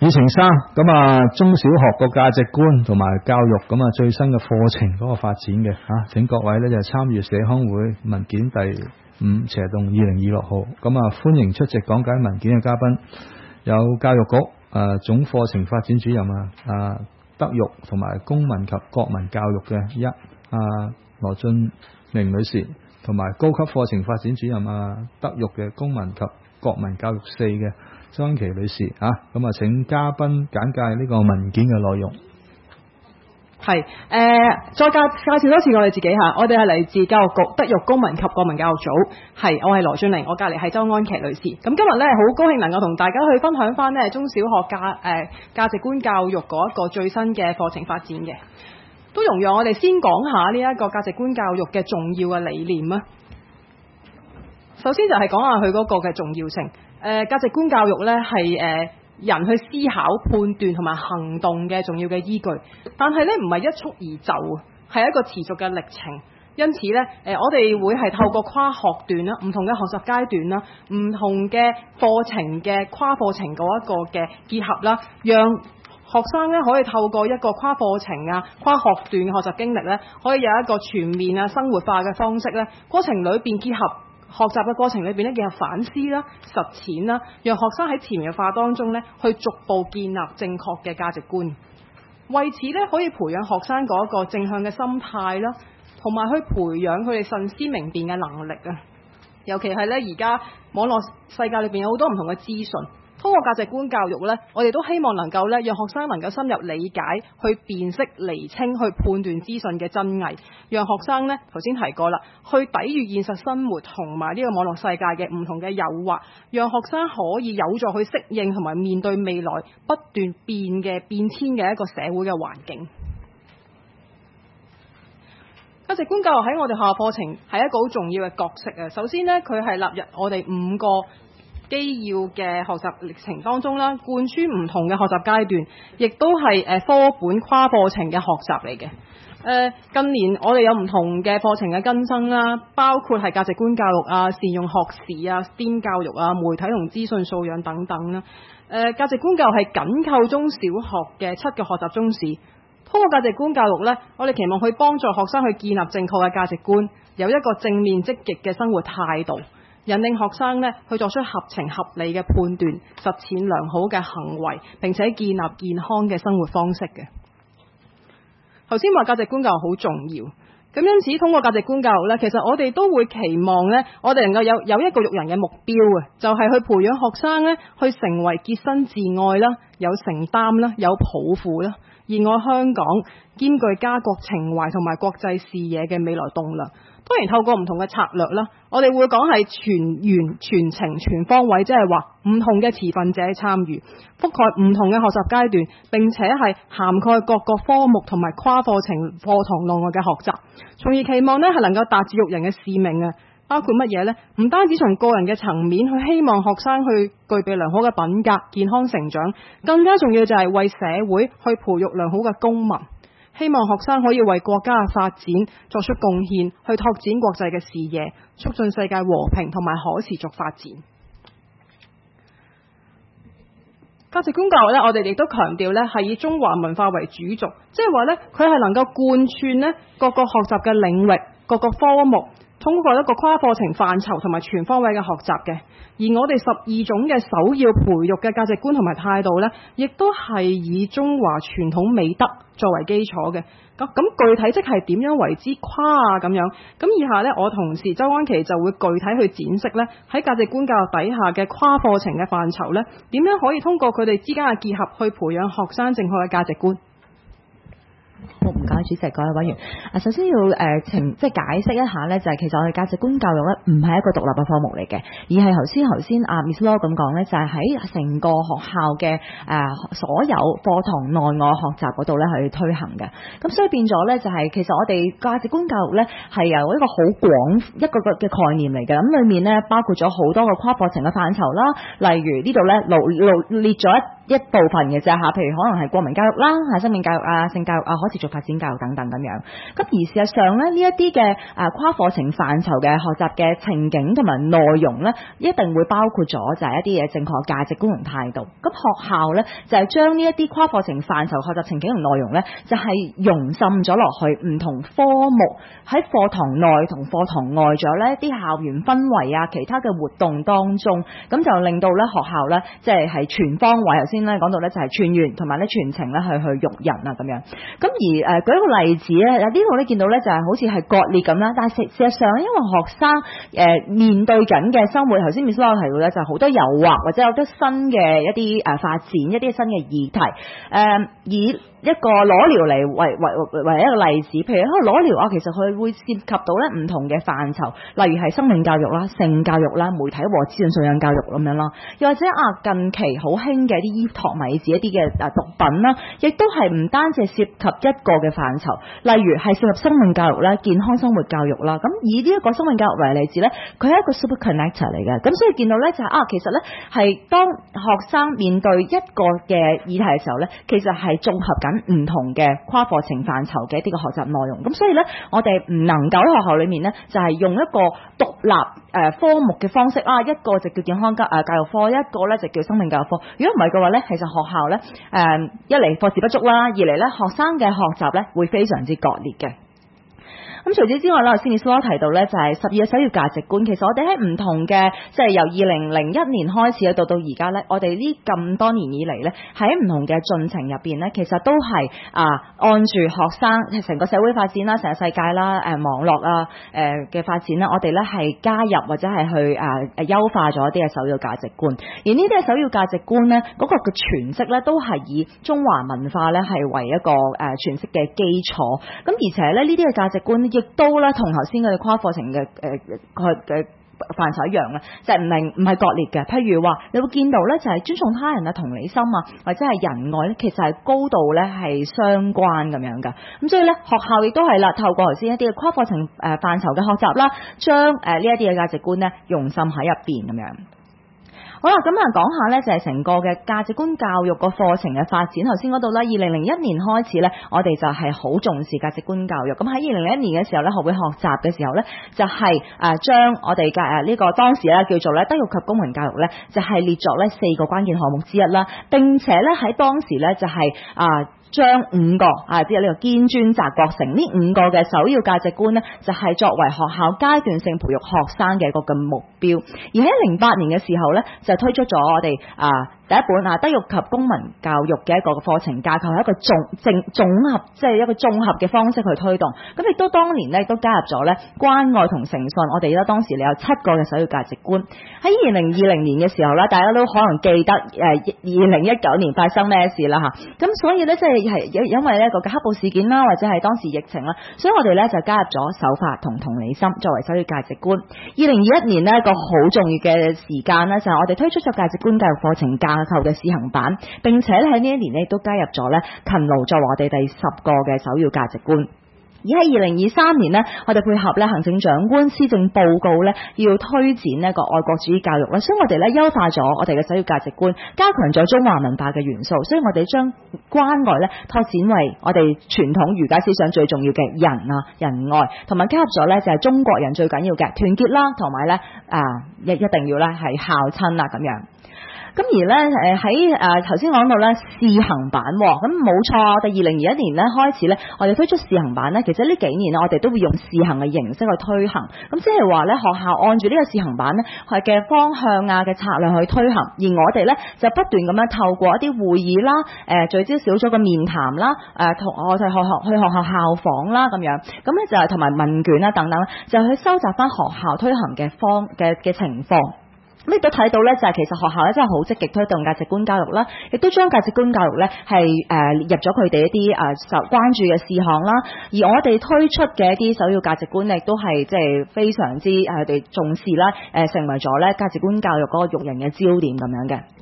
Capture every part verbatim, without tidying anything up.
議程三咁啊，中小學個價值觀同埋教育咁啊最新嘅課程嗰個發展嘅吓，請各位呢就參閱社康會文件第五斜洞二零二六號，咁啊歡迎出席講解文件嘅嘉賓有教育局誒、啊、總課程發展主任啊啊德育同埋公民及國民教育嘅一啊羅俊明女士，同埋高級課程發展主任啊德育嘅公民及國民教育四嘅周安琪女士啊，咁啊請嘉賓簡介呢個文件嘅內容。 係誒、呃，再介介紹多次我哋自己嚇，我哋係嚟自教育局德育公民及國民教育組，係我係羅俊玲，我隔離係周安琪女士。咁今日咧好高興能夠同大家去分享翻呢中小學價誒、呃、價值觀教育嗰一個最新嘅課程發展嘅，都容讓我哋先講下呢一個價值觀教育嘅重要嘅理念啊。首先就係講下佢嗰個嘅重要性。誒、呃、價值觀教育咧係誒人去思考、判斷同埋行動嘅重要嘅依據，但係咧唔係一蹴而就，係一個持續嘅歷程。因此咧，誒、呃、我哋會係透過跨學段啦、唔同嘅學習階段啦、唔同嘅課程嘅跨課程嗰一個嘅結合啦，讓學生咧可以透過一個跨課程啊、跨學段嘅學習經歷咧，可以有一個全面啊生活化嘅方式咧，過程裏邊結合。學習嘅過程裏邊咧，結合反思啦、實踐啦，讓學生喺潛移化當中咧，去逐步建立正確嘅價值觀。為此咧，可以培養學生嗰一個正向嘅心態啦，同埋去培養佢哋慎思明辨嘅能力啊。尤其係咧，而家網絡世界裏邊有好多唔同嘅資訊。通過價值觀教育呢，我哋都希望能夠呢，讓學生能夠深入理解、去辨識、釐清、去判斷資訊嘅真偽，讓學生呢，頭先提過啦，去抵禦現實生活同埋呢個網絡世界嘅唔同嘅誘惑，讓學生可以有助去適應同埋面對未來不斷變嘅變遷嘅一個社會嘅環境。價值觀教育喺我哋學校課程係一個好重要嘅角色啊！首先呢，佢係納入我哋五個基要嘅學習歷程當中啦，貫穿唔同嘅學習階段，亦都係誒科本跨課程嘅學習嚟嘅。誒近年我哋有唔同嘅課程嘅更新啦，包括係價值觀教育啊、善用學時啊、S T E A M 教育啊、媒體同資訊素養等等啦。誒價值觀教育係緊扣中小學嘅七個學習宗旨。通過價值觀教育呢，我哋期望去幫助學生去建立正確嘅價值觀，有一個正面積極嘅生活態度。引領學生呢去作出合情合理嘅判斷，實踐良好嘅行為，並且建立健康嘅生活方式嘅。頭先話價值觀教育好重要，咁因此通過價值觀教育呢，其實我哋都會期望呢，我哋能夠有有一個育人嘅目標啊，就係、是、去培養學生呢去成為潔身自愛啦、有承擔啦、有抱負啦、熱愛香港、兼具家國情懷同埋國際視野嘅未來棟樑。當然透過唔同嘅策略啦，我哋會講係全員全程全方位，即係話唔同嘅持份者參與，覆蓋唔同嘅學習階段，並且係涵蓋各個科目同埋跨課程課堂內外嘅學習，從而期望呢係能夠達至育人嘅使命啊！包括乜嘢呢？唔單止從個人嘅層面去希望學生去具備良好嘅品格、健康成長，更加重要就係為社會去培育良好嘅公民。希望學生可以為國家嘅發展作出貢獻，去拓展國際嘅視野，促進世界和平同埋可持續發展。價值觀教育咧，我哋亦都強調咧係以中華文化為主軸，即係話咧佢係能夠貫穿咧各個學習嘅領域、各個科目，通過一個跨課程範疇同埋全方位嘅學習嘅。而我哋十二種嘅首要培育嘅價值觀同埋態度呢，亦都係以中華傳統美德作為基礎嘅。咁咁具體即係點樣為之跨啊咁樣？咁以下呢，我同事周安琪就會具體去展示呢，喺價值觀教育底下嘅跨課程嘅範疇呢，點樣可以通過佢哋之間嘅結合去培養學生正確嘅價值觀。 好，唔該主席，各位委員。啊，首先要誒澄、呃、即係解釋一下咧，就係、是、其實我哋價值觀教育咧唔係一個獨立嘅科目嚟嘅，而係頭先頭先阿 Miss Law 咁講咧，就係喺成個學校嘅誒、呃、所有課堂內外學習嗰度咧去推行嘅。咁所以變咗咧，就係、是、其實我哋價值觀教育咧係由一個好廣一個個嘅概念嚟嘅。咁裡面咧包括咗好多個跨課程嘅範疇啦，例如呢度咧羅列咗一一部分嘅啫嚇，譬如可能係國民教育啦、嚇生命教育啊、性教育啊、可持續發展教育等等咁樣。咁而事實上咧，呢一啲嘅誒跨課程範疇嘅學習嘅情景同埋內容咧，一定會包括咗就係一啲嘅正確價值觀同態度。咁學校咧就係將呢一啲跨課程範疇學習情景同內容咧，就係融滲咗落去唔同科目喺課堂內同課堂外，仲有咧啲校園氛圍啊、其他嘅活動當中，咁就令到咧學校咧即係係全方位。頭先咧講到咧就係全員同埋咧全程咧去去育人啊咁樣。咁而誒、呃、舉一個例子咧，呢度咧見到咧就係好似係割裂咁啦，但係事實上因為學生誒、呃、面對緊嘅生活，頭先 Miss Law 提到咧就係好多誘惑或者有啲新嘅一啲誒發展，一啲新嘅議題誒、呃、以一個裸聊嚟為為為一個例子，譬如一個裸聊啊，其實佢會涉及到咧唔同嘅範疇，例如係生命教育啦、性教育啦、媒體和資訊素養教育咁樣啦，又或者啊近期好興嘅啲依托米字一啲嘅誒毒品啦，亦都係唔單止涉及一個嘅範疇，例如係涉及生命教育啦、健康生活教育啦。咁以呢一個生命教育為例子咧，佢係一個 super connector 嚟嘅，咁所以見到咧就係、是、啊，其實咧係當學生面對一個嘅議題嘅時候咧，其實係綜合緊唔同嘅跨課程範疇嘅一啲嘅學習內容，咁所以咧，我哋唔能夠喺學校裏面咧，就係用一個獨立誒科目嘅方式啊，一個就叫健康教誒教育科，一個咧就叫生命教育科。如果唔係嘅話咧，其實學校咧誒一嚟課時不足啦，二嚟咧學生嘅學習咧會非常之割裂嘅。咁除此之外咧，先至所提到咧就係十二嘅首要價值觀。其實我哋喺唔同嘅，即係由二零零一年開始到到而家咧，我哋呢咁多年以嚟咧，喺唔同嘅進程入邊咧，其實都係啊按住學生成個社會發展啦、成個世界啦、誒、呃、網絡啊、誒嘅發展啦，我哋咧係加入或者係去啊誒優化咗一啲嘅首要價值觀。而呢啲嘅首要價值觀咧，嗰、那個嘅詮釋咧都係以中華文化咧係為一個誒詮釋嘅基礎。咁而且咧呢啲嘅價值觀，亦都咧同頭先嘅跨課程嘅誒佢嘅範疇一樣啦，就係唔係唔係割裂嘅。譬如話，你會見到咧就係尊重他人啊、同理心啊，或者係仁愛咧，其實係高度咧係相關咁樣㗎。咁所以咧學校亦都係啦，透過頭先一啲嘅跨課程誒範疇嘅學習啦，將誒呢一啲嘅價值觀咧融滲喺入邊咁樣。好啦，咁啊講下咧就係成個嘅價值觀教育個課程嘅發展。頭先嗰度咧，二零零一年開始咧，我哋就係好重視價值觀教育。咁喺二零零一年嘅時候咧，學會學習嘅時候咧，就係誒將我哋嘅誒呢個當時咧叫做咧德育及公民教育咧，就係列作咧四個關鍵項目之一啦。並且咧喺當時咧就係啊。將五個啊，即係呢個堅專責國成呢五個嘅首要價值觀呢，就係作為學校階段性培育學生嘅一個嘅目標。而喺零八年嘅時候呢，就推出咗我哋啊第一本啊德育及公民教育嘅一個課程架構，係一個綜正綜合，即係一個綜合嘅方式去推動。咁亦都當年呢，都加入咗呢關愛同誠信。我哋咧當時你有七個嘅首要價值觀。喺二零二零年嘅時候呢，大家都可能記得誒二零一九年發生咩事啦嚇。咁所以呢，即係係因為呢個嘅黑暴事件啦，或者係當時疫情啦，所以我哋咧就加入咗守法同同理心作為首要價值觀。二零二一年呢，一個好重要嘅時間呢，就係我哋推出咗價值觀教育課程架構嘅試行版，並且喺呢一年呢，都加入咗咧勤勞作為我哋第十個嘅首要價值觀。而喺二零二三年呢，我哋配合咧行政長官施政報告咧，要推展呢個愛國主義教育啦，所以我哋咧優化咗我哋嘅首要價值觀，加強咗中華文化嘅元素，所以我哋將關愛咧拓展為我哋傳統儒家思想最重要嘅仁啊仁愛，同埋加入咗咧就係中國人最緊要嘅團結啦，同埋咧啊一一定要咧係孝親啦咁樣。咁而咧誒喺誒頭先講到咧試行版，咁冇錯，我哋二零二一年咧開始咧，我哋推出試行版咧，其實呢幾年咧我哋都會用試行嘅形式去推行，咁即係話咧學校按住呢個試行版咧係嘅方向啊嘅策略去推行，而我哋咧就不斷咁樣透過一啲會議啦、誒聚焦小組嘅面談啦、誒同我哋學校去學校校訪啦咁樣，咁咧就係同埋問卷啦等等，就去收集翻學校推行嘅方嘅嘅情況。咁亦都睇到咧，就係其實學校咧真係好積極推動價值觀教育啦，亦都將價值觀教育咧係誒列入咗佢哋一啲誒受關注嘅事項啦。而我哋推出嘅一啲首要價值觀，亦都係即係非常之誒哋重視啦，誒成為咗咧價值觀教育嗰個育人嘅焦點咁樣嘅。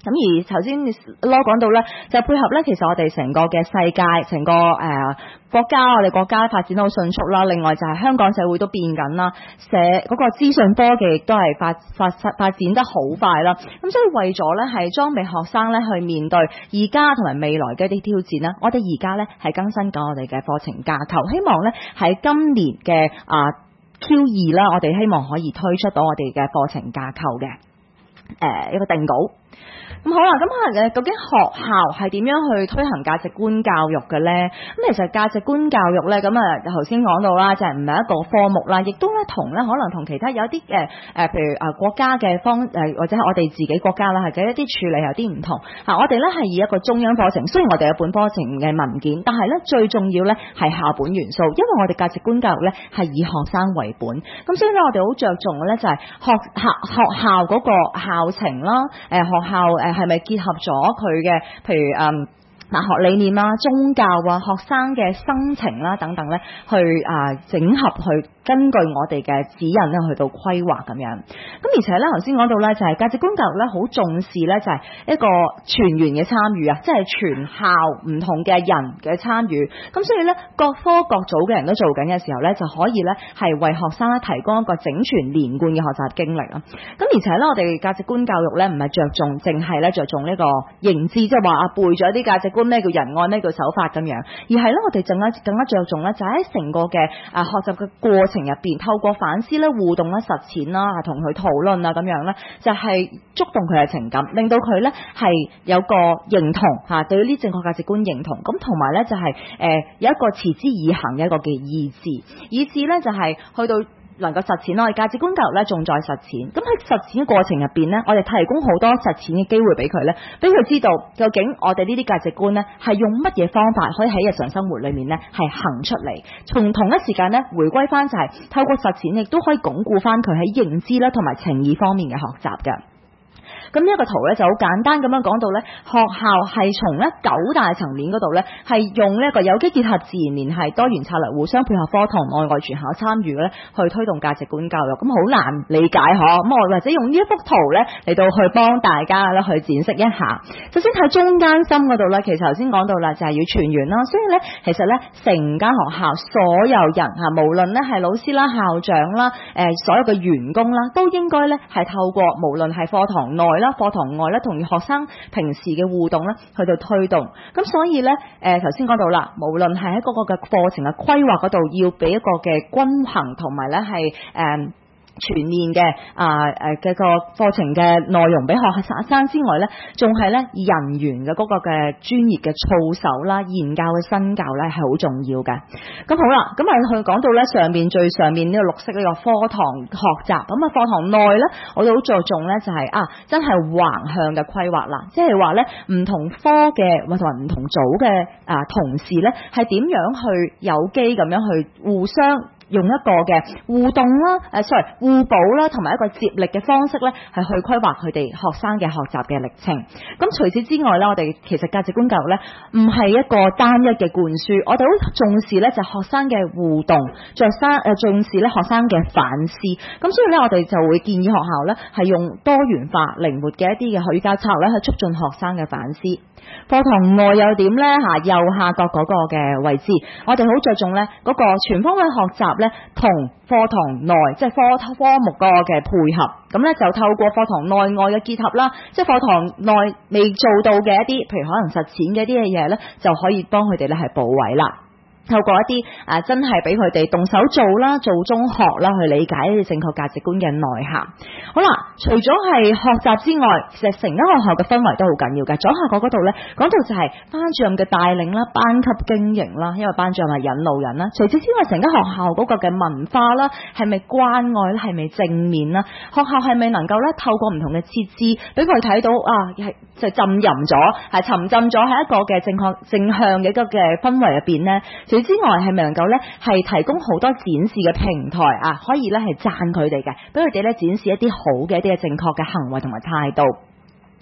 咁而頭先攞講到咧，就配合咧，其實我哋成個嘅世界，成個誒、呃、國家，我哋國家發展得好迅速啦。另外就係香港社會都變緊啦，社嗰、那個資訊科技亦都係發發發展得好快啦。咁所以為咗咧係裝備學生咧去面對而家同埋未來嘅一啲挑戰咧，我哋而家咧係更新緊我哋嘅課程架構，希望咧喺今年嘅啊 Q 二啦，我哋希望可以推出到我哋嘅課程架構嘅誒、呃、一個定稿。咁好啦，咁誒究竟學校係點樣去推行價值觀教育嘅咧？咁其實價值觀教育咧，咁啊頭先講到啦，就係唔係一個科目啦，亦都咧同咧可能同其他有啲誒誒，譬如誒國家嘅方誒或者係我哋自己國家啦，係嘅一啲處理有啲唔同嚇。我哋咧係以一個中央課程，雖然我哋有本課程嘅文件，但係咧最重要咧係校本元素，因為我哋價值觀教育咧係以學生為本，咁所以咧我哋好着重嘅咧就係學校學校嗰個校程啦，誒學校誒。係咪結合咗佢嘅，譬如誒大學理念啊、宗教啊、學生嘅生情啦等等咧，去啊整合去根據我哋嘅指引咧去到規劃咁樣。咁而且咧頭先講到咧就係價值觀教育咧好重視咧就係一個全員嘅參與啊，即係全校唔同嘅人嘅參與。咁所以咧各科各組嘅人都做緊嘅時候咧，就可以咧係為學生咧提供一個整全連貫嘅學習經歷啊。咁而且咧我哋價值觀教育咧唔係着重淨係咧着重呢個認知，即係話啊背咗啲價值觀咩叫仁愛咩叫守法咁樣，而係咧我哋更加更加着重咧就喺成個嘅啊學習嘅過程入邊，透過反思咧、互動咧、實踐啦，同佢討論啊咁樣咧，就係觸動佢嘅情感，令到佢咧係有個認同嚇，對於呢正確價值觀認同。咁同埋咧就係誒有一個持之以恆嘅一個嘅意志，以至咧就係去到能夠實踐咯。我哋價值觀教育咧重在實踐，咁喺實踐嘅過程入邊咧，我哋提供好多實踐嘅機會俾佢咧，俾佢知道究竟我哋呢啲價值觀咧係用乜嘢方法可以喺日常生活裏面咧係行出嚟，從同一時間咧回歸翻就係透過實踐亦都可以鞏固翻佢喺認知啦同埋情意方面嘅學習嘅。咁呢一個圖咧就好簡單咁樣講到咧，學校係從咧九大層面嗰度咧，係用呢一個有機結合、自然聯繫、多元策略、互相配合課堂內外全校參與咧，去推動價值觀教育。咁好難理解嗬，咁我或者用呢一幅圖咧嚟到去幫大家咧去展示一下。首先喺中間心嗰度咧，其實頭先講到啦，就係要全員啦，所以咧其實咧成間學校所有人嚇，無論咧係老師啦、校長啦、誒所有嘅員工啦，都應該咧係透過無論係課堂內啦、課堂外咧，同學生平時嘅互動咧，去到推動。咁所以咧，誒頭先講到啦，無論係喺嗰個嘅課程嘅規劃嗰度，要俾一個嘅均衡，同埋咧係誒全面嘅啊誒嘅個課程嘅內容俾學生之外咧，仲係咧人員嘅嗰個嘅專業嘅操守啦、言教嘅身教咧係好重要嘅。咁好啦，咁啊佢講到咧上面最上面呢個綠色呢個課堂學習，咁啊課堂內咧我哋好着重咧就係、是、啊真係橫向嘅規劃啦，即係話咧唔同科嘅或同埋唔同組嘅啊同事咧係點樣去有機咁樣去互相用一個嘅互動啦，誒 sorry 互補啦，同埋一個接力嘅方式咧，係去規劃佢哋學生嘅學習嘅歷程。咁除此之外咧，我哋其實價值觀教育咧，唔係一個單一嘅灌輸，我哋好重視咧就係學生嘅互動，着生誒重視咧學生嘅反思。咁所以咧，我哋就會建議學校咧係用多元化、靈活嘅一啲嘅語教策略去促進學生嘅反思。課堂外又點咧嚇？右下角嗰個嘅位置，我哋好着重咧嗰個全方位學習咧，同課堂內即係科科目嗰個嘅配合，咁咧就透過課堂內外嘅結合啦，即係課堂內未做到嘅一啲，譬如可能實踐嘅一啲嘅嘢咧，就可以幫佢哋咧係補位啦。透過一啲啊，真係俾佢哋動手做啦，做中學啦，去理解呢啲正確價值觀嘅內涵。好啦，除咗係學習之外，其實成間學校嘅氛圍都好緊要嘅。左下角嗰度咧，講到就係班主任嘅帶領啦，班級經營啦，因為班主任係引路人啦。除此之外，成間學校嗰個嘅文化啦，係咪關愛咧，係咪正面啦？學校係咪能夠咧透過唔同嘅設置，俾佢睇到啊，係就浸淫咗，係沉浸咗喺一個嘅正確正向嘅一個嘅氛圍入邊咧？除此之外，係咪能夠咧係提供好多展示嘅平台啊？可以咧係讚佢哋嘅，俾佢哋咧展示一啲好嘅一啲嘅正確嘅行為同埋態度。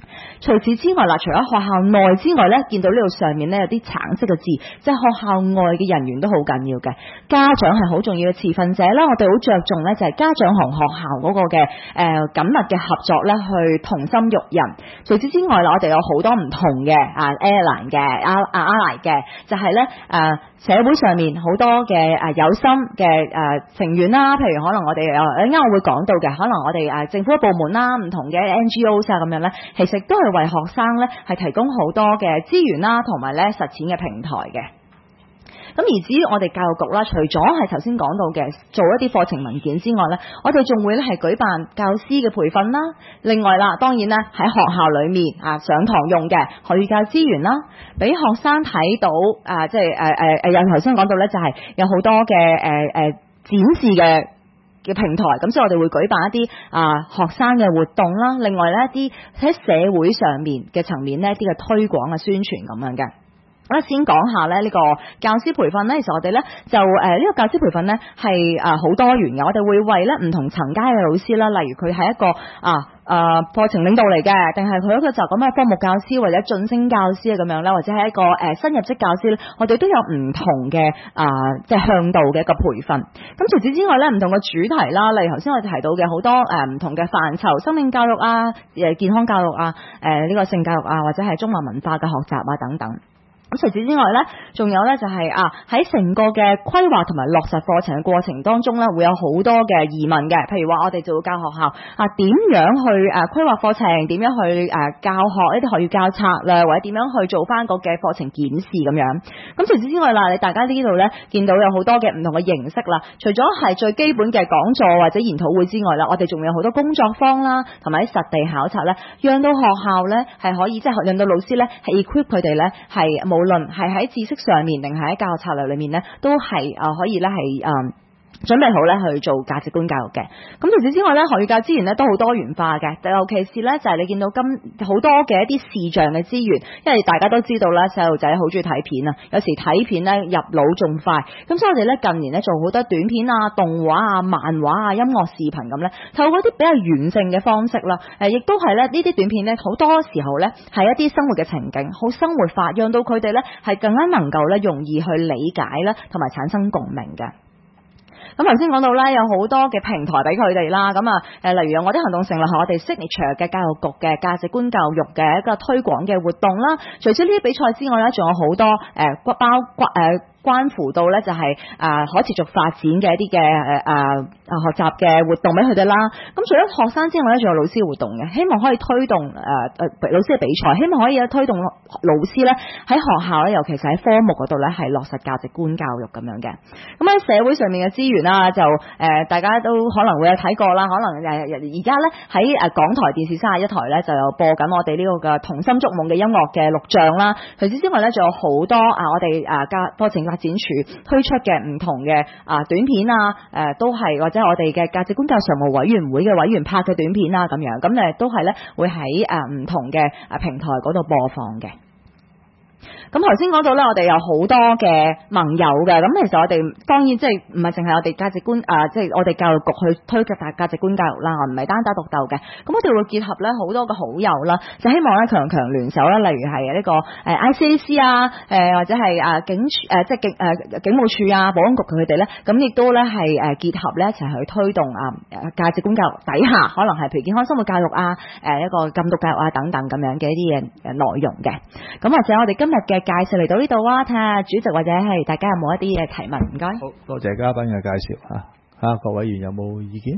除此之外啦，除咗學校內之外咧，見到呢度上面咧有啲橙色嘅字，即係學校外嘅人員都好緊要嘅，家長係好重要嘅持份者啦。我哋好着重咧就係家長同學校嗰個嘅誒緊密嘅合作咧，去同心育人。除此之外啦，我哋有好多唔同嘅啊 airline 嘅啊啊 airline 嘅，就係咧誒社會上面好多嘅誒有心嘅誒成員啦，譬如可能我哋有啱啱我會講到嘅，可能我哋誒政府部門啦，唔同嘅 N G O 啊咁樣咧，其實都係為學生咧係提供好多嘅資源啦，同埋咧實踐嘅平台嘅。咁而至於我哋教育局啦，除咗係頭先講到嘅做一啲課程文件之外咧，我哋仲會咧係舉辦教師嘅培訓啦。另外啦，當然咧喺學校裏面啊上堂用嘅學語教資源啦，俾學生睇到啊，即係誒誒誒，有頭先講到咧，就係有好多嘅誒誒展示嘅嘅平台。咁所以我哋會舉辦一啲啊學生嘅活動啦。另外咧一啲喺社會上面嘅層面咧一啲嘅推廣嘅宣傳咁樣嘅。我先講下咧呢個教師培訓咧，其實我哋咧就誒呢個教師培訓咧係誒好多元嘅，我哋會為咧唔同層階嘅老師啦，例如佢係一個啊誒課程領導嚟嘅，定係佢一個就咁嘅科目教師或者晉升教師啊咁樣咧，或者係一個誒新入職教師咧，我哋都有唔同嘅啊即係向導嘅一個培訓。咁除此之外咧，唔同嘅主題啦，例如頭先我哋提到嘅好多誒唔同嘅範疇，生命教育啊、誒健康教育啊、誒呢個性教育啊，或者係中華文化嘅學習啊等等。咁除此之外咧，仲有咧就係啊喺成個嘅規劃同埋落實課程嘅過程當中咧，會有好多嘅疑問嘅。譬如話我哋就會教學校啊點樣去誒規劃課程，點樣去誒教學一啲學語教策略，或者點樣去做翻個嘅課程檢視咁樣。咁除此之外啦，你大家呢度咧見到有好多嘅唔同嘅形式啦，除咗係最基本嘅講座或者研討會之外啦，我哋仲有好多工作坊啦，同埋喺實地考察咧，讓到學校咧係可以即係讓到老師咧係 equip 佢哋咧係冇。無論係喺知識上面定係喺教學策略裏面咧，都係誒可以咧係誒準備好咧去做價值觀教育嘅。咁除此之外咧，學語教資源咧都好多元化嘅，尤其是咧就係你見到今好多嘅一啲視像嘅資源，因為大家都知道咧細路仔好中意睇片啊，有時睇片咧入腦仲快，咁所以我哋咧近年咧做好多短片啊、動畫啊、漫畫啊、音樂視頻咁咧，透過一啲比較完整嘅方式啦，誒亦都係咧呢啲短片咧好多時候咧係一啲生活嘅情景，好生活化，讓到佢哋咧係更加能夠咧容易去理解啦，同埋產生共鳴嘅。咁頭先講到咧，有好多嘅平台俾佢哋啦，咁啊誒，例如有我啲行動成立係我哋 Signature 嘅教育局嘅價值觀教育嘅一個推廣嘅活動啦。除咗呢啲比賽之外咧，仲有好多誒包關誒。關乎到咧就係啊可持續發展嘅一啲嘅誒啊學習嘅活動俾佢哋啦。咁除咗學生之外咧，仲有老師嘅活動嘅，希望可以推動誒誒、呃、老師嘅比賽，希望可以推動老師咧喺學校咧，尤其是喺科目嗰度咧係落實價值觀教育咁樣嘅。咁喺社會上面嘅資源啦，就誒、呃、大家都可能會有睇過啦，可能誒而家咧喺誒港台電視三十一台咧就有播緊我哋呢個嘅同心築夢嘅音樂嘅錄像啦。除此之外咧，仲有好多啊我哋啊教課程發展處推出嘅唔同嘅啊短片啊，誒、呃、都係或者我哋嘅價值觀教育常務委員會嘅委員拍嘅短片啊咁樣，咁誒都係咧會喺誒唔同嘅啊平台嗰度播放嘅。咁頭先講到咧，我哋有好多嘅盟友嘅，咁其實我哋當然即係唔係淨係我哋價值觀啊，即、呃、係、就是、我哋教育局去推嘅價值觀教育啦，唔係單打獨鬥嘅。咁我哋會結合咧好多嘅好友啦，就希望咧強強聯手啦，例如係呢個誒 I C A C 啊，誒或者係啊警誒即係警誒警務處啊、保安局佢哋咧，咁亦都咧係誒結合咧一齊去推動啊價值觀教育底下，可能係譬如健康生活教育啊、誒一個禁毒教育啊等等咁樣嘅一啲嘢誒內容嘅。咁或者我哋今日嘅介紹嚟到呢度啊，睇下主席或者係大家有冇一啲嘅提問？唔該。 好多謝嘉賓嘅介紹嚇，嚇、啊、各位議員有冇意見？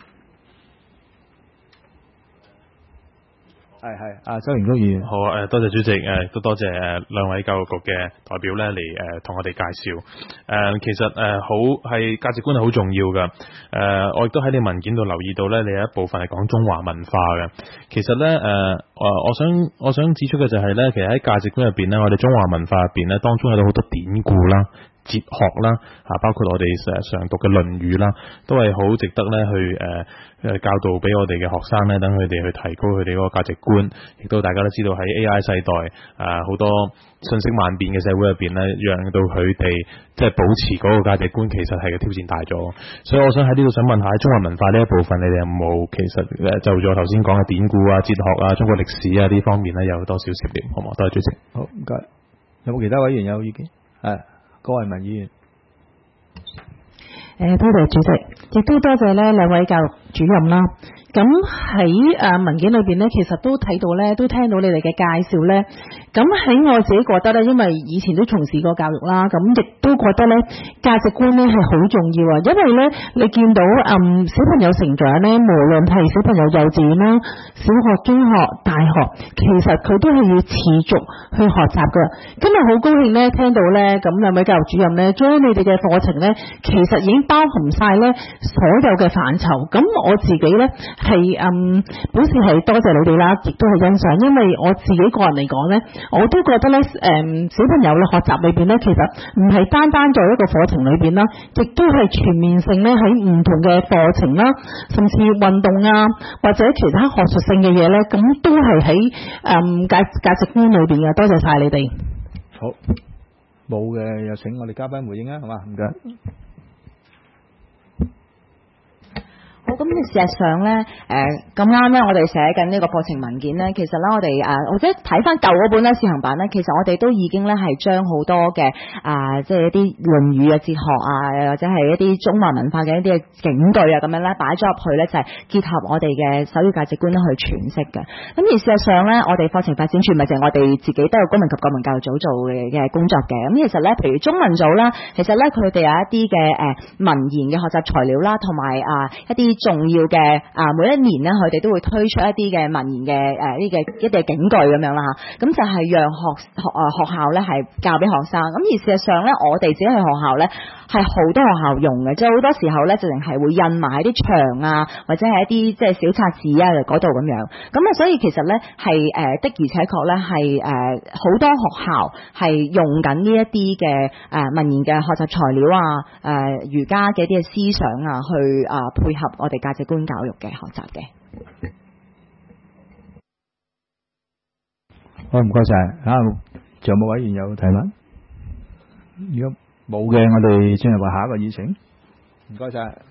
係係，啊周榮菊議員。 好啊，誒多謝主席，誒都多謝誒兩位教育局嘅代表咧嚟誒同我哋介紹。誒、呃、其實誒、呃、好係價值觀係好重要㗎。誒、呃、我亦都喺你文件度留意到咧，你有一部分係講中華文化嘅。其實咧誒誒，我想我想指出嘅就係咧，其實喺價值觀入邊咧，我哋中華文化入邊咧，當中有好多典故啦。 哲學啦，啊，包括我哋誒常讀嘅《論語》啦，都係好值得咧去誒誒、呃、教導俾我哋嘅學生咧，等佢哋去提高佢哋嗰個價值觀。亦都大家都知道喺 A I 世代啊，好、呃、多信息萬變嘅社會入邊咧，讓到佢哋即係保持嗰個價值觀，其實係個挑戰大咗。所以我想喺呢度想問下中華文化呢一部分，你哋有冇其實誒就咗頭先講嘅典故啊、哲學啊、中國歷史啊呢方面咧，有多少涉獵？好唔好？多謝主席。 好，唔該。有冇其他委員有意見？誒，郭惠文議員。 誒，多謝主席，亦都多謝咧兩位教育主任啦。咁喺誒文件裏邊咧，其實都睇到咧，都聽到你哋嘅介紹咧。咁喺我自己覺得咧，因為以前都從事過教育啦，咁亦都覺得咧價值觀咧係好重要啊。因為咧，你見到嗯小朋友成長咧，無論係小朋友幼稚園啦、小學、中學、大學，其實佢都係要持續去學習噶。今日好高興咧，聽到咧，咁兩位教育主任咧，將你哋嘅課程咧，其實已經包含晒咧所有嘅範疇。咁我自己咧。係嗯，表示係多謝你哋啦，亦都係欣賞，因為我自己個人嚟講咧，我都覺得咧，誒、嗯、小朋友嘅學習裏邊咧，其實唔係單單在一個課程裏邊啦，亦都係全面性咧喺唔同嘅課程啦，甚至運動啊或者其他學術性嘅嘢咧，咁都係喺誒價價值觀裏邊嘅。多謝晒你哋。 好，冇嘅又請我哋嘉賓回應啊，好嘛？唔該。 好，咁事實上咧，誒咁啱咧，我哋寫緊呢個課程文件咧，其實咧我哋誒、呃、或者睇翻舊嗰本咧試行版咧，其實我哋都已經咧係將好多嘅啊、呃，即係一啲論語嘅哲學啊，或者係一啲中華文化嘅一啲嘅警句啊，咁樣咧擺咗入去咧，就係、是、結合我哋嘅首要價值觀咧去詮釋嘅。咁而事實上咧，我哋課程發展處咪就係我哋自己都有公民及國民教育組做嘅嘅工作嘅。咁其實咧，譬如中文組啦，其實咧佢哋有一啲嘅誒文言嘅學習材料啦，同埋啊一啲重要嘅啊，每一年咧，佢哋都會推出一啲嘅文言嘅誒呢嘅一啲警句咁樣啦嚇，咁就係讓學學啊學校咧係教俾學生。咁而事實上咧，我哋自己去學校咧係好多學校用嘅，即係好多時候咧，直情係會印埋喺啲牆啊，或者係一啲即係小冊子啊嗰度咁樣。咁啊，所以其實咧係誒的而且確咧係誒好多學校係用緊呢一啲嘅誒文言嘅學習材料啊，誒儒家嘅一啲嘅思想啊，去啊配合我哋價值觀教育嘅學習嘅。 好，唔該晒。啊，仲有冇委員有提問？如果冇嘅，我哋進入話下一個議程。唔該晒。